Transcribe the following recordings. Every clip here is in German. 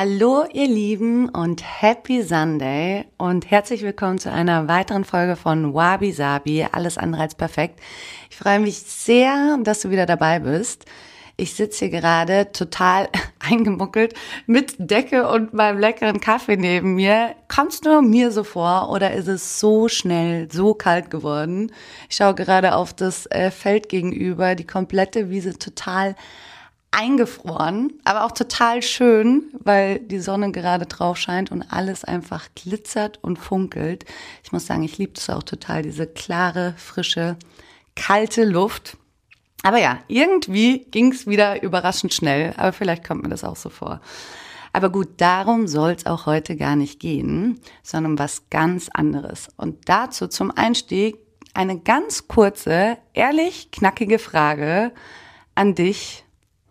Hallo ihr Lieben und Happy Sunday und herzlich willkommen zu einer weiteren Folge von Wabi Sabi, alles andere als perfekt. Ich freue mich sehr, dass du wieder dabei bist. Ich sitze hier gerade total eingemuckelt mit Decke und meinem leckeren Kaffee neben mir. Kommt es nur mir so vor oder ist es so schnell, so kalt geworden? Ich schaue gerade auf das Feld gegenüber, die komplette Wiese total eingefroren, aber auch total schön, weil die Sonne gerade drauf scheint und alles einfach glitzert und funkelt. Ich muss sagen, ich liebe es auch total, diese klare, frische, kalte Luft. Aber ja, irgendwie ging es wieder überraschend schnell, aber vielleicht kommt mir das auch so vor. Aber gut, darum soll es auch heute gar nicht gehen, sondern um was ganz anderes. Und dazu zum Einstieg eine ganz kurze, ehrlich knackige Frage an dich.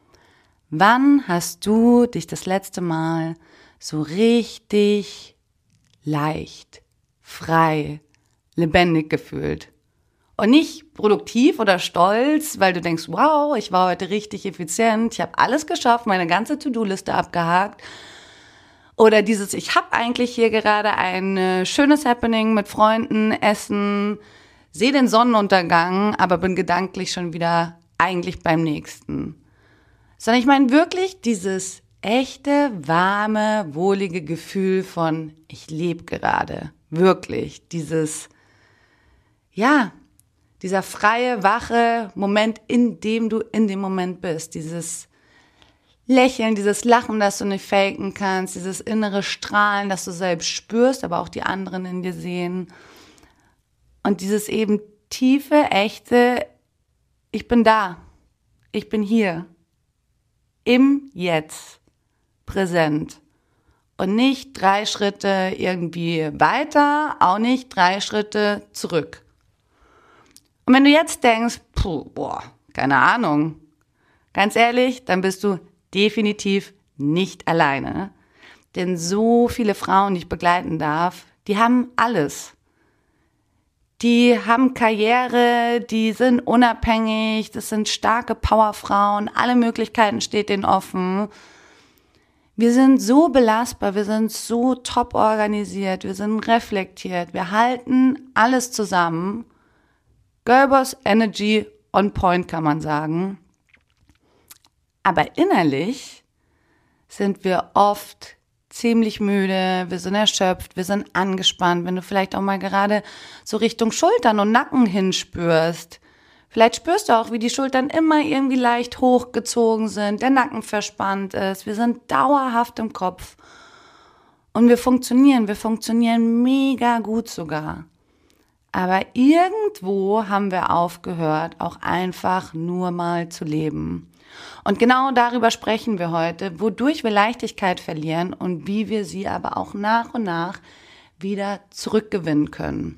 Wann hast du dich das letzte Mal so richtig leicht, frei, lebendig gefühlt? Und nicht produktiv oder stolz, weil du denkst, wow, ich war heute richtig effizient, ich habe alles geschafft, meine ganze To-Do-Liste abgehakt. Oder dieses, ich habe eigentlich hier gerade ein schönes Happening mit Freunden, Essen, sehe den Sonnenuntergang, aber bin gedanklich schon wieder eigentlich beim nächsten. Sondern ich meine wirklich dieses echte, warme, wohlige Gefühl von, ich lebe gerade. Wirklich. Dieses, ja, dieser freie, wache Moment, in dem du in dem Moment bist. Dieses Lächeln, dieses Lachen, das du nicht faken kannst. Dieses innere Strahlen, das du selbst spürst, aber auch die anderen in dir sehen. Und dieses eben tiefe, echte, ich bin da. Ich bin hier. Im Jetzt, präsent und nicht 3 Schritte irgendwie weiter, auch nicht 3 Schritte zurück. Und wenn du jetzt denkst, keine Ahnung, ganz ehrlich, dann bist du definitiv nicht alleine. Denn so viele Frauen, die ich begleiten darf, die haben alles. Die haben Karriere, die sind unabhängig, das sind starke Powerfrauen, alle Möglichkeiten stehen denen offen. Wir sind so belastbar, wir sind so top organisiert, wir sind reflektiert, wir halten alles zusammen. Girlboss Energy on point, kann man sagen. Aber innerlich sind wir oft ziemlich müde, wir sind erschöpft, wir sind angespannt, wenn du vielleicht auch mal gerade so Richtung Schultern und Nacken hinspürst. Vielleicht spürst du auch, wie die Schultern immer irgendwie leicht hochgezogen sind, der Nacken verspannt ist, wir sind dauerhaft im Kopf und wir funktionieren mega gut sogar. Aber irgendwo haben wir aufgehört, auch einfach nur mal zu leben. Und genau darüber sprechen wir heute, wodurch wir Leichtigkeit verlieren und wie wir sie aber auch nach und nach wieder zurückgewinnen können.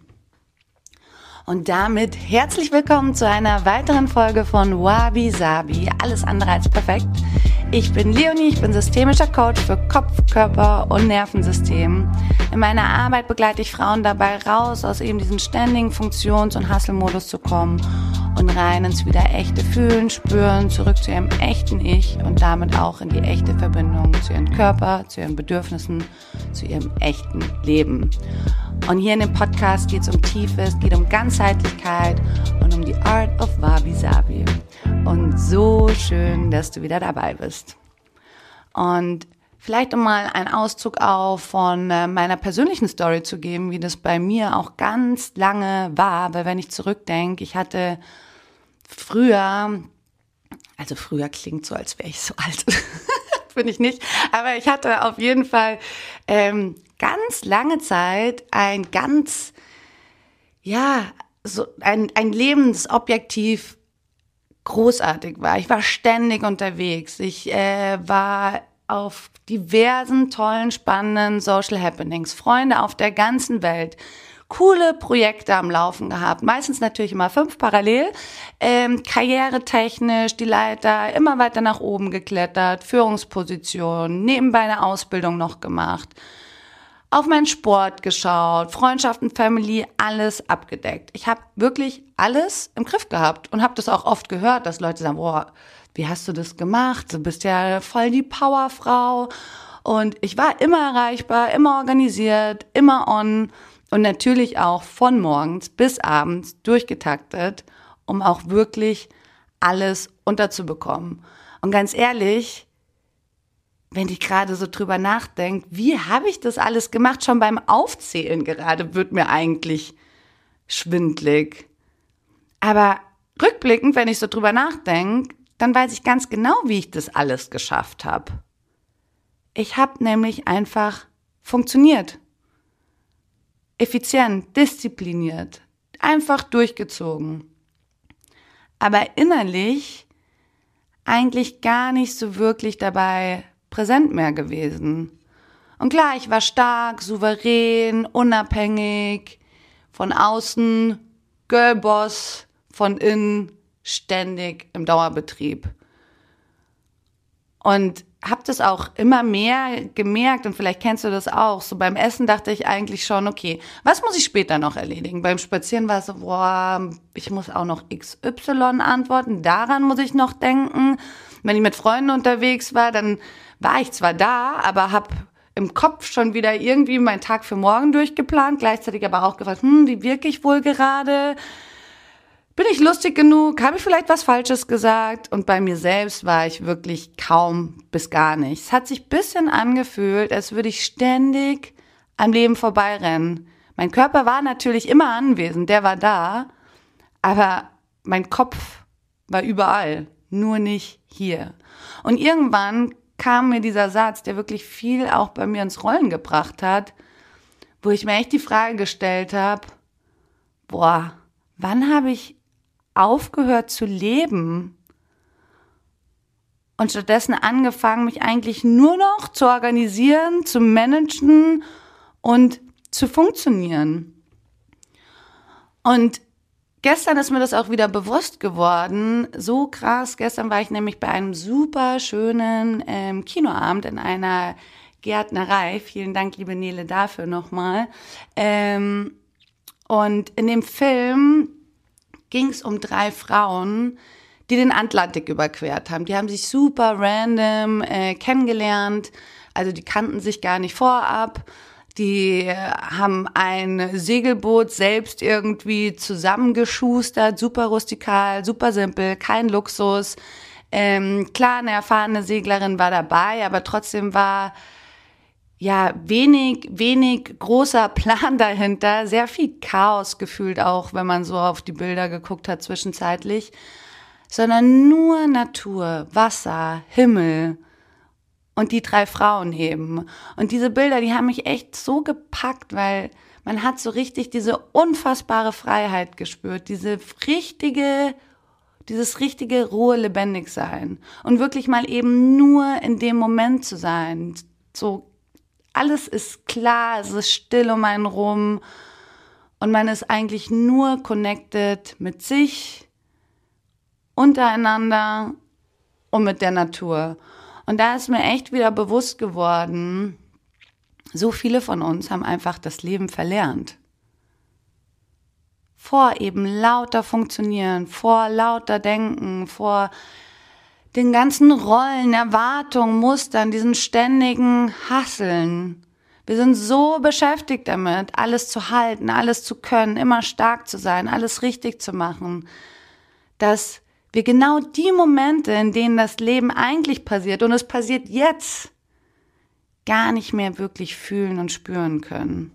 Und damit herzlich willkommen zu einer weiteren Folge von Wabi Sabi, alles andere als perfekt. Ich bin Leonie, ich bin systemischer Coach für Kopf, Körper und Nervensystem. In meiner Arbeit begleite ich Frauen dabei, raus aus eben diesem ständigen Funktions- und Hustle-Modus zu kommen und rein ins wieder echte Fühlen, Spüren, zurück zu ihrem echten Ich und damit auch in die echte Verbindung zu ihrem Körper, zu ihren Bedürfnissen, zu ihrem echten Leben. Und hier in dem Podcast geht es um Tiefes, geht um Ganzheitlichkeit und um die Art of Wabi Sabi. Und so schön, dass du wieder dabei bist. Und vielleicht um mal einen Auszug auch von meiner persönlichen Story zu geben, wie das bei mir auch ganz lange war, weil wenn ich zurückdenke, ich hatte früher klingt so, als wäre ich so alt, bin ich nicht, aber ich hatte auf jeden Fall ganz lange Zeit ein Leben, das objektiv großartig war. Ich war ständig unterwegs. Ich war auf diversen tollen, spannenden Social Happenings, Freunde auf der ganzen Welt, coole Projekte am Laufen gehabt, meistens natürlich immer 5 parallel, karrieretechnisch die Leiter immer weiter nach oben geklettert, Führungspositionen, nebenbei eine Ausbildung noch gemacht, auf meinen Sport geschaut, Freundschaften, Family, alles abgedeckt. Ich habe wirklich alles im Griff gehabt und habe das auch oft gehört, dass Leute sagen, boah, wie hast du das gemacht? Du bist ja voll die Powerfrau. Und ich war immer erreichbar, immer organisiert, immer on und natürlich auch von morgens bis abends durchgetaktet, um auch wirklich alles unterzubekommen. Und ganz ehrlich, wenn ich gerade so drüber nachdenke, wie habe ich das alles gemacht? Schon beim Aufzählen gerade wird mir eigentlich schwindlig. Aber rückblickend, wenn ich so drüber nachdenke, dann weiß ich ganz genau, wie ich das alles geschafft habe. Ich habe nämlich einfach funktioniert. Effizient, diszipliniert, einfach durchgezogen. Aber innerlich eigentlich gar nicht so wirklich dabei präsent mehr gewesen. Und klar, ich war stark, souverän, unabhängig, von außen, Girlboss, von innen, ständig im Dauerbetrieb. Und habe das auch immer mehr gemerkt und vielleicht kennst du das auch. So beim Essen dachte ich eigentlich schon, okay, was muss ich später noch erledigen? Beim Spazieren war es so, boah, ich muss auch noch XY antworten, daran muss ich noch denken. Wenn ich mit Freunden unterwegs war, dann war ich zwar da, aber habe im Kopf schon wieder irgendwie meinen Tag für morgen durchgeplant, gleichzeitig aber auch gefragt, wie wirke ich wohl gerade? Bin ich lustig genug? Habe ich vielleicht was Falsches gesagt? Und bei mir selbst war ich wirklich kaum bis gar nicht. Es hat sich ein bisschen angefühlt, als würde ich ständig am Leben vorbeirennen. Mein Körper war natürlich immer anwesend, der war da, aber mein Kopf war überall, nur nicht hier. Und irgendwann kam mir dieser Satz, der wirklich viel auch bei mir ins Rollen gebracht hat, wo ich mir echt die Frage gestellt habe, wann habe ich aufgehört zu leben und stattdessen angefangen, mich eigentlich nur noch zu organisieren, zu managen und zu funktionieren. Und gestern ist mir das auch wieder bewusst geworden, so krass. Gestern war ich nämlich bei einem super schönen Kinoabend in einer Gärtnerei. Vielen Dank, liebe Nele, dafür nochmal. Und in dem Film ging es um 3 Frauen, die den Atlantik überquert haben. Die haben sich super random kennengelernt, also die kannten sich gar nicht vorab. Die haben ein Segelboot selbst irgendwie zusammengeschustert, super rustikal, super simpel, kein Luxus. Klar, eine erfahrene Seglerin war dabei, aber trotzdem war ja wenig großer Plan dahinter, sehr viel Chaos gefühlt auch, wenn man so auf die Bilder geguckt hat zwischenzeitlich, sondern nur Natur, Wasser, Himmel und die 3 Frauen eben. Und diese Bilder, die haben mich echt so gepackt, weil man hat so richtig diese unfassbare Freiheit gespürt, dieses richtige rohe Lebendigsein und wirklich mal eben nur in dem Moment zu sein, so alles ist klar, es ist still um einen rum und man ist eigentlich nur connected mit sich, untereinander und mit der Natur. Und da ist mir echt wieder bewusst geworden, so viele von uns haben einfach das Leben verlernt. Vor eben lauter Funktionieren, vor lauter Denken, vor den ganzen Rollen, Erwartungen, Mustern, diesen ständigen Hasseln. Wir sind so beschäftigt damit, alles zu halten, alles zu können, immer stark zu sein, alles richtig zu machen, dass wir genau die Momente, in denen das Leben eigentlich passiert, und es passiert jetzt, gar nicht mehr wirklich fühlen und spüren können.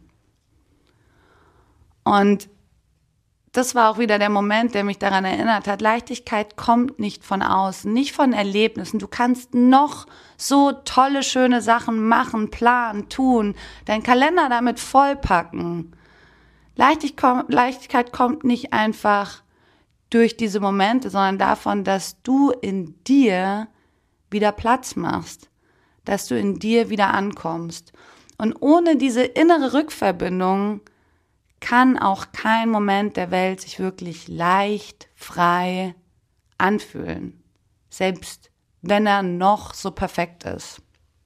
Und das war auch wieder der Moment, der mich daran erinnert hat, Leichtigkeit kommt nicht von außen, nicht von Erlebnissen. Du kannst noch so tolle, schöne Sachen machen, planen, tun, deinen Kalender damit vollpacken. Leichtigkeit kommt nicht einfach durch diese Momente, sondern davon, dass du in dir wieder Platz machst, dass du in dir wieder ankommst. Und ohne diese innere Rückverbindung kann auch kein Moment der Welt sich wirklich leicht, frei anfühlen, selbst wenn er noch so perfekt ist.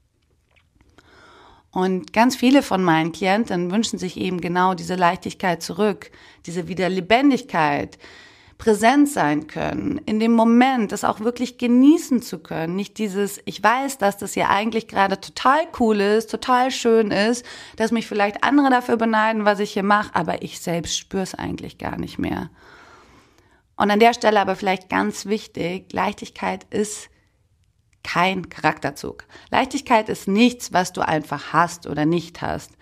Und ganz viele von meinen Klienten wünschen sich eben genau diese Leichtigkeit zurück, diese wieder Lebendigkeit. präsent sein können, in dem Moment das auch wirklich genießen zu können. Nicht dieses, ich weiß, dass das hier eigentlich gerade total cool ist, total schön ist, dass mich vielleicht andere dafür beneiden, was ich hier mache, aber ich selbst spüre es eigentlich gar nicht mehr. Und an der Stelle aber vielleicht ganz wichtig, Leichtigkeit ist kein Charakterzug. Leichtigkeit ist nichts, was du einfach hast oder nicht hast.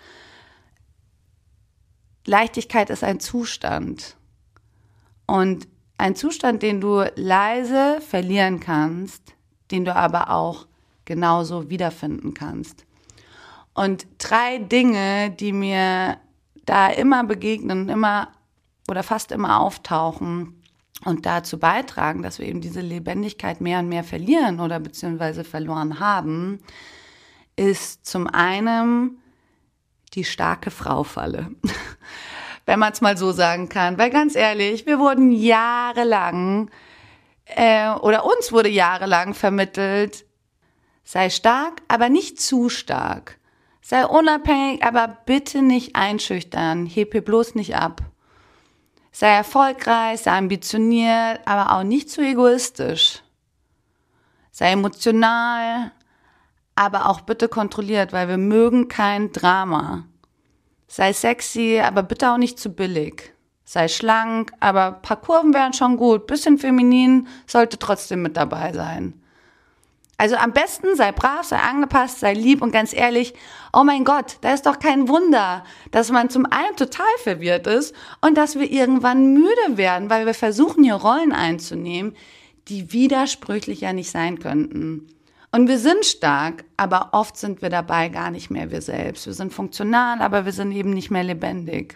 Leichtigkeit ist ein Zustand. Und ein Zustand, den du leise verlieren kannst, den du aber auch genauso wiederfinden kannst. Und 3 Dinge, die mir da immer begegnen, immer oder fast immer auftauchen und dazu beitragen, dass wir eben diese Lebendigkeit mehr und mehr verlieren oder beziehungsweise verloren haben, ist zum einen die starke Frau-Falle. Wenn man es mal so sagen kann. Weil ganz ehrlich, wir wurden jahrelang, oder uns wurde jahrelang vermittelt, sei stark, aber nicht zu stark. Sei unabhängig, aber bitte nicht einschüchtern. Heb hier bloß nicht ab. Sei erfolgreich, sei ambitioniert, aber auch nicht zu egoistisch. Sei emotional, aber auch bitte kontrolliert, weil wir mögen kein Drama. Sei sexy, aber bitte auch nicht zu billig. Sei schlank, aber ein paar Kurven wären schon gut. Bisschen feminin sollte trotzdem mit dabei sein. Also am besten sei brav, sei angepasst, sei lieb und ganz ehrlich, oh mein Gott, da ist doch kein Wunder, dass man zum einen total verwirrt ist und dass wir irgendwann müde werden, weil wir versuchen, hier Rollen einzunehmen, die widersprüchlich ja nicht sein könnten. Und wir sind stark, aber oft sind wir dabei gar nicht mehr wir selbst. Wir sind funktional, aber wir sind eben nicht mehr lebendig.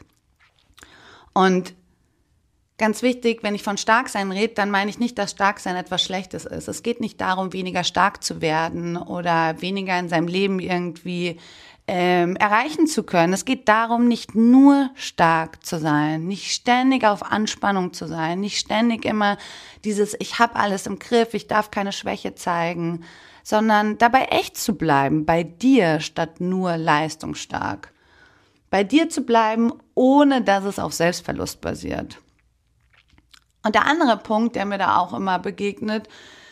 Und ganz wichtig, wenn ich von Starksein rede, dann meine ich nicht, dass Starksein etwas Schlechtes ist. Es geht nicht darum, weniger stark zu werden oder weniger in seinem Leben irgendwie erreichen zu können. Es geht darum, nicht nur stark zu sein, nicht ständig auf Anspannung zu sein, nicht ständig immer dieses ich habe alles im Griff, ich darf keine Schwäche zeigen, sondern dabei echt zu bleiben, bei dir statt nur leistungsstark. Bei dir zu bleiben, ohne dass es auf Selbstverlust basiert. Und der andere Punkt, der mir da auch immer begegnet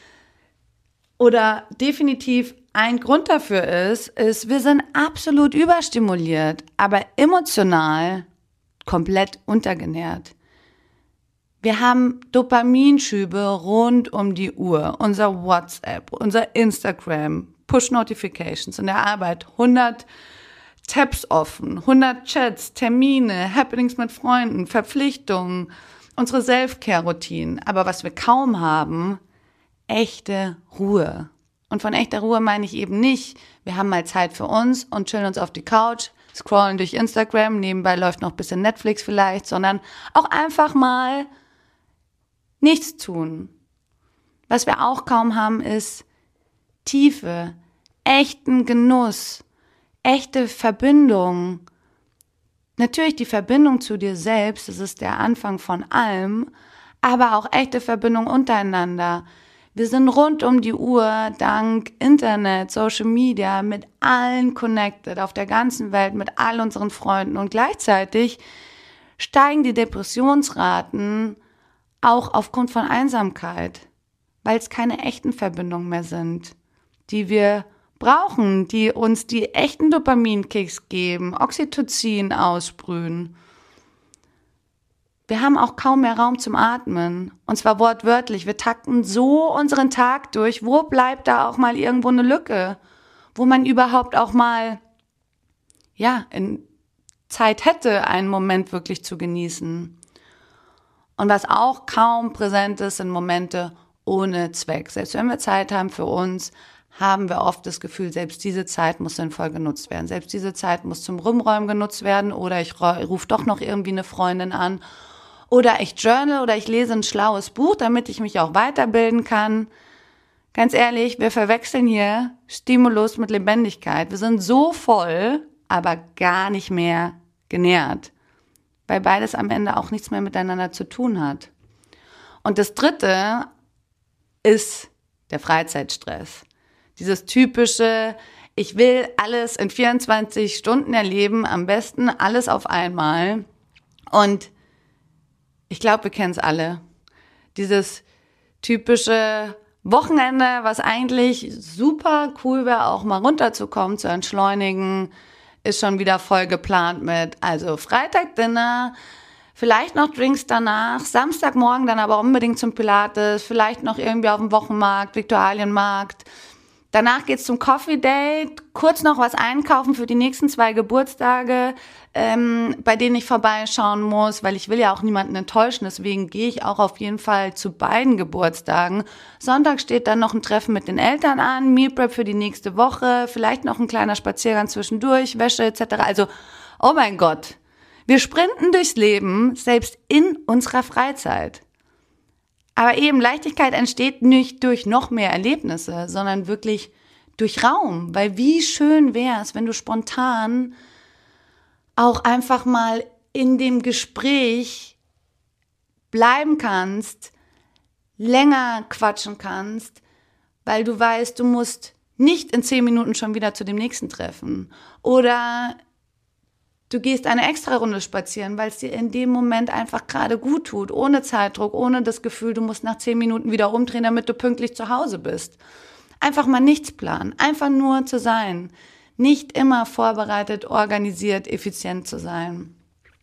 oder definitiv ein Grund dafür ist, wir sind absolut überstimuliert, aber emotional komplett untergenährt. Wir haben Dopaminschübe rund um die Uhr, unser WhatsApp, unser Instagram, Push-Notifications in der Arbeit, 100 Tabs offen, 100 Chats, Termine, Happenings mit Freunden, Verpflichtungen, unsere Self-Care-Routinen. Aber was wir kaum haben, echte Ruhe. Und von echter Ruhe meine ich eben nicht, wir haben mal Zeit für uns und chillen uns auf die Couch, scrollen durch Instagram, nebenbei läuft noch ein bisschen Netflix vielleicht, sondern auch einfach mal nichts tun. Was wir auch kaum haben, ist Tiefe, echten Genuss, echte Verbindung. Natürlich die Verbindung zu dir selbst, das ist der Anfang von allem, aber auch echte Verbindung untereinander. Wir sind rund um die Uhr dank Internet, Social Media mit allen connected auf der ganzen Welt, mit all unseren Freunden und gleichzeitig steigen die Depressionsraten auch aufgrund von Einsamkeit, weil es keine echten Verbindungen mehr sind, die wir brauchen, die uns die echten Dopaminkicks geben, Oxytocin aussprühen. Wir haben auch kaum mehr Raum zum Atmen, und zwar wortwörtlich. Wir takten so unseren Tag durch. Wo bleibt da auch mal irgendwo eine Lücke, wo man überhaupt auch mal in Zeit hätte, einen Moment wirklich zu genießen? Und was auch kaum präsent ist, sind Momente ohne Zweck. Selbst wenn wir Zeit haben für uns, haben wir oft das Gefühl, selbst diese Zeit muss sinnvoll genutzt werden. Selbst diese Zeit muss zum Rumräumen genutzt werden oder ich rufe doch noch irgendwie eine Freundin an oder ich journal oder ich lese ein schlaues Buch, damit ich mich auch weiterbilden kann. Ganz ehrlich, wir verwechseln hier Stimulus mit Lebendigkeit. Wir sind so voll, aber gar nicht mehr genährt, weil beides am Ende auch nichts mehr miteinander zu tun hat. Und das Dritte ist der Freizeitstress. Dieses typische, ich will alles in 24 Stunden erleben, am besten alles auf einmal. Und ich glaube, wir kennen es alle. Dieses typische Wochenende, was eigentlich super cool wäre, auch mal runterzukommen, zu entschleunigen, ist schon wieder voll geplant mit, also Freitag Dinner, vielleicht noch Drinks danach, Samstagmorgen dann aber unbedingt zum Pilates, vielleicht noch irgendwie auf dem Wochenmarkt, Viktualienmarkt. Danach geht's zum Coffee Date, kurz noch was einkaufen für die nächsten 2 Geburtstage, bei denen ich vorbeischauen muss, weil ich will ja auch niemanden enttäuschen, deswegen gehe ich auch auf jeden Fall zu beiden Geburtstagen. Sonntag steht dann noch ein Treffen mit den Eltern an, Meal Prep für die nächste Woche, vielleicht noch ein kleiner Spaziergang zwischendurch, Wäsche etc. Also, oh mein Gott, wir sprinten durchs Leben, selbst in unserer Freizeit. Aber eben, Leichtigkeit entsteht nicht durch noch mehr Erlebnisse, sondern wirklich durch Raum. Weil wie schön wäre es, wenn du spontan auch einfach mal in dem Gespräch bleiben kannst, länger quatschen kannst, weil du weißt, du musst nicht in 10 Minuten schon wieder zu dem nächsten Treffen. Oder du gehst eine extra Runde spazieren, weil es dir in dem Moment einfach gerade gut tut, ohne Zeitdruck, ohne das Gefühl, du musst nach 10 Minuten wieder umdrehen, damit du pünktlich zu Hause bist. Einfach mal nichts planen, einfach nur zu sein. Nicht immer vorbereitet, organisiert, effizient zu sein.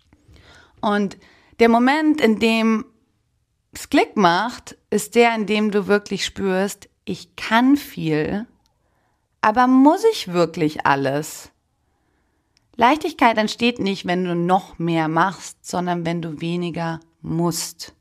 Und der Moment, in dem es Klick macht, ist der, in dem du wirklich spürst, ich kann viel, aber muss ich wirklich alles? Leichtigkeit entsteht nicht, wenn du noch mehr machst, sondern wenn du weniger musst.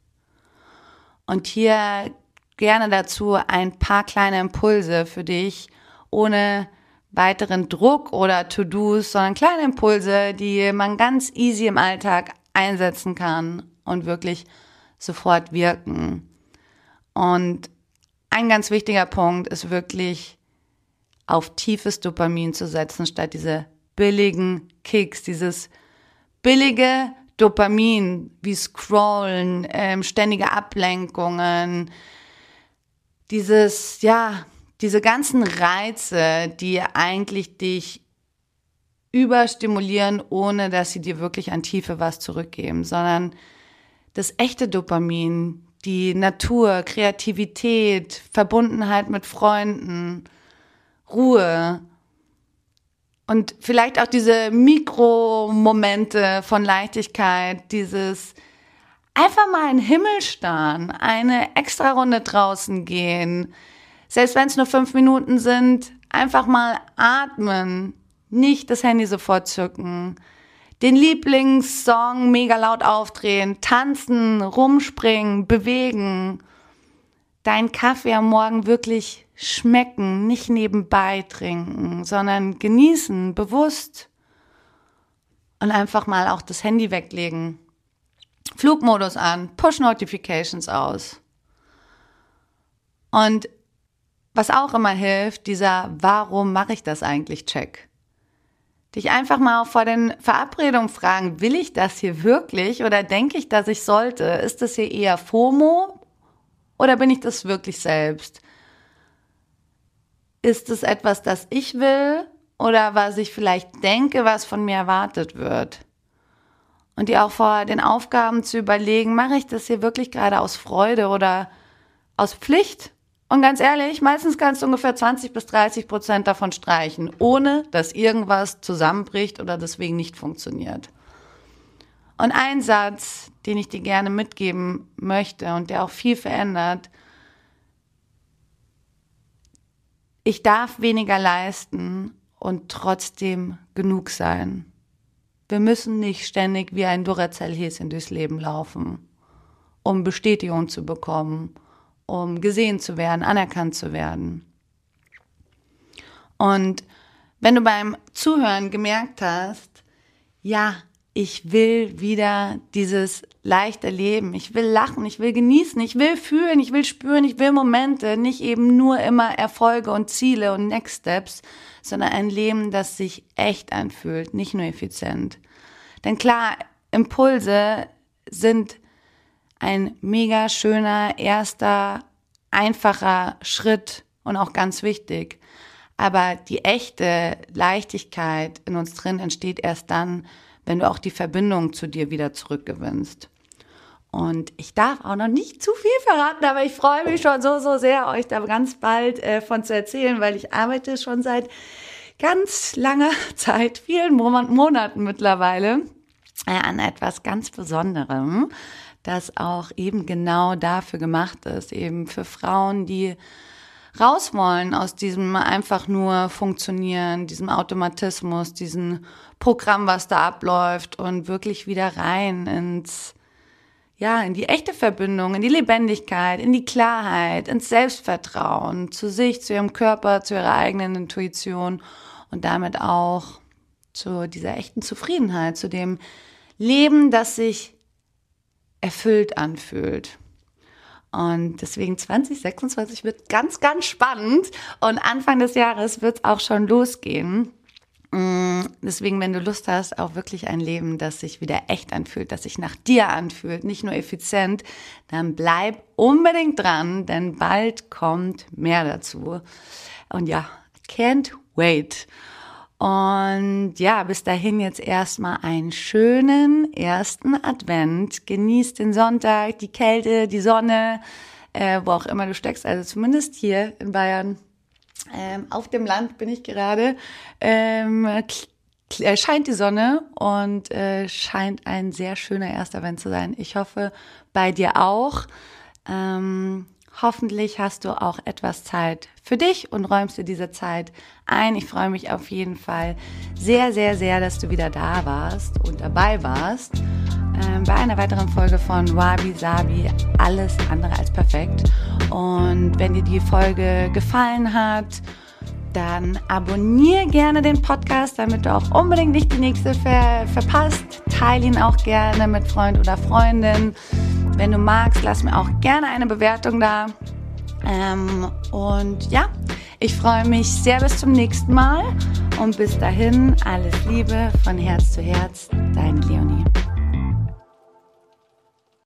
Und hier gerne dazu ein paar kleine Impulse für dich, ohne weiteren Druck oder To-Dos, sondern kleine Impulse, die man ganz easy im Alltag einsetzen kann und wirklich sofort wirken. Und ein ganz wichtiger Punkt ist wirklich, auf tiefes Dopamin zu setzen, statt diese billigen Kicks, dieses billige Dopamin, wie Scrollen, ständige Ablenkungen, diese ganzen Reize, die eigentlich dich überstimulieren, ohne dass sie dir wirklich an Tiefe was zurückgeben, sondern das echte Dopamin, die Natur, Kreativität, Verbundenheit mit Freunden, Ruhe. Und vielleicht auch diese Mikromomente von Leichtigkeit, dieses einfach mal in den Himmel starren, eine extra Runde draußen gehen, selbst wenn es nur 5 Minuten sind, einfach mal atmen, nicht das Handy sofort zücken, den Lieblingssong mega laut aufdrehen, tanzen, rumspringen, bewegen, deinen Kaffee am Morgen wirklich schmecken, nicht nebenbei trinken, sondern genießen, bewusst und einfach mal auch das Handy weglegen. Flugmodus an, Push-Notifications aus. Und was auch immer hilft, dieser Warum mache ich das eigentlich Check. Dich einfach mal vor den Verabredungen fragen, will ich das hier wirklich oder denke ich, dass ich sollte? Ist das hier eher FOMO oder bin ich das wirklich selbst? Ist es etwas, das ich will oder was ich vielleicht denke, was von mir erwartet wird? Und dir auch vor den Aufgaben zu überlegen, mache ich das hier wirklich gerade aus Freude oder aus Pflicht? Und ganz ehrlich, meistens kannst du ungefähr 20-30% davon streichen, ohne dass irgendwas zusammenbricht oder deswegen nicht funktioniert. Und ein Satz, den ich dir gerne mitgeben möchte und der auch viel verändert: Ich darf weniger leisten und trotzdem genug sein. Wir müssen nicht ständig wie ein Duracell-Häschen durchs Leben laufen, um Bestätigung zu bekommen, um gesehen zu werden, anerkannt zu werden. Und wenn du beim Zuhören gemerkt hast, ja, ich will wieder dieses leichte Leben, ich will lachen, ich will genießen, ich will fühlen, ich will spüren, ich will Momente, nicht eben nur immer Erfolge und Ziele und Next Steps, sondern ein Leben, das sich echt anfühlt, nicht nur effizient. Denn klar, Impulse sind ein mega schöner, erster, einfacher Schritt und auch ganz wichtig. Aber die echte Leichtigkeit in uns drin entsteht erst dann, wenn du auch die Verbindung zu dir wieder zurückgewinnst. Und ich darf auch noch nicht zu viel verraten, aber ich freue mich schon so sehr, euch da ganz bald von zu erzählen, weil ich arbeite schon seit ganz langer Zeit, vielen Monaten mittlerweile, an etwas ganz Besonderem, das auch eben genau dafür gemacht ist, eben für Frauen, die raus wollen aus diesem einfach nur Funktionieren, diesem Automatismus, diesem Programm, was da abläuft und wirklich wieder rein in die echte Verbindung, in die Lebendigkeit, in die Klarheit, ins Selbstvertrauen, zu sich, zu ihrem Körper, zu ihrer eigenen Intuition und damit auch zu dieser echten Zufriedenheit, zu dem Leben, das sich erfüllt anfühlt. Und deswegen 2026 wird ganz, ganz spannend und Anfang des Jahres wird es auch schon losgehen. Deswegen, wenn du Lust hast, auch wirklich ein Leben, das sich wieder echt anfühlt, das sich nach dir anfühlt, nicht nur effizient, dann bleib unbedingt dran, denn bald kommt mehr dazu. Und ja, can't wait. Und ja, bis dahin jetzt erstmal einen schönen ersten Advent. Genieß den Sonntag, die Kälte, die Sonne, wo auch immer du steckst, also zumindest hier in Bayern. Auf dem Land bin ich gerade, scheint die Sonne und scheint ein sehr schöner erster Advent zu sein. Ich hoffe, bei dir auch. Hoffentlich hast du auch etwas Zeit für dich und räumst dir diese Zeit ein. Ich freue mich auf jeden Fall sehr, sehr, sehr, dass du wieder da warst und dabei warst bei einer weiteren Folge von Wabi Sabi, alles andere als perfekt. Und wenn dir die Folge gefallen hat, dann abonniere gerne den Podcast, damit du auch unbedingt nicht die nächste verpasst. Teile ihn auch gerne mit Freund oder Freundin. Wenn du magst, lass mir auch gerne eine Bewertung da. Und ja, ich freue mich sehr bis zum nächsten Mal. Und bis dahin, alles Liebe von Herz zu Herz, dein Leon.